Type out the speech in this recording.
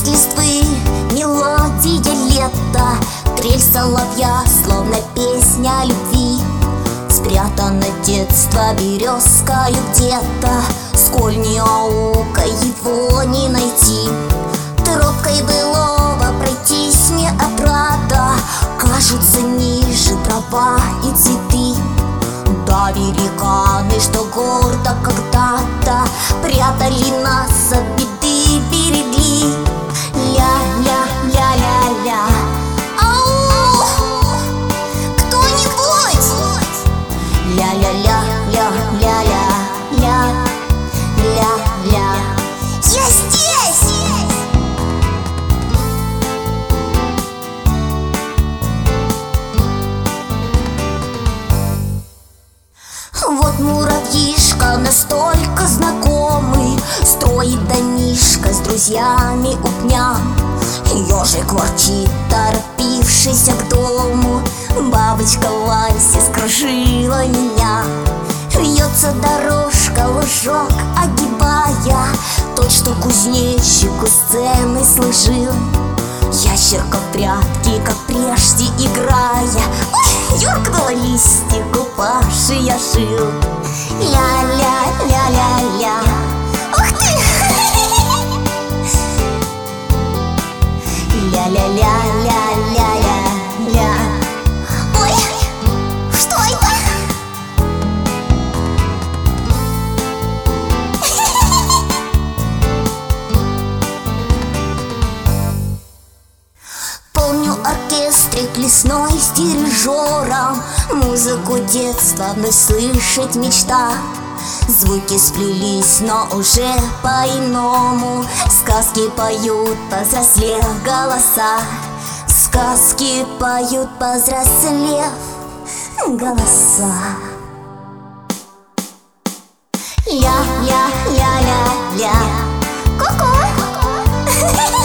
Шелест листвы, мелодия лета, трель соловья, словно песня любви. Спрятано детство березкою где-то, сколь не аука его не найти. Тропкой былого пройтись не обрата, кажутся ниже трава и цветы. Да, великаны, что гордо когда-то прятали нас от беды, берегли. Ля-ля-ля-ля-ля, ау, кто-нибудь! Ля-ля-ля-ля-ля-ля-ля-ля, я здесь! Вот муравьишка настолько знакомый, строит домишко с друзьями у пня. Ежик ворчит, торопившийся к дому, бабочка Вася скружила меня. Вьется дорожка, лужок огибая тот, что кузнечику сцены служил. Ящерка в прятки, как прежде играя, юркнула листик, упавший я жил. Ля-ля-ля-ля-ля, ух ты! Ля-ля-ля-ля-ля-ля. Ой, что это? Помню оркестрик лесной с дирижером, музыку детства вновь слышать мечта. Звуки сплелись, но уже по-иному, сказки поют, повзрослев голоса. Сказки поют, повзрослев голоса. Ля-ля-ля-ля-ля, ку-ку.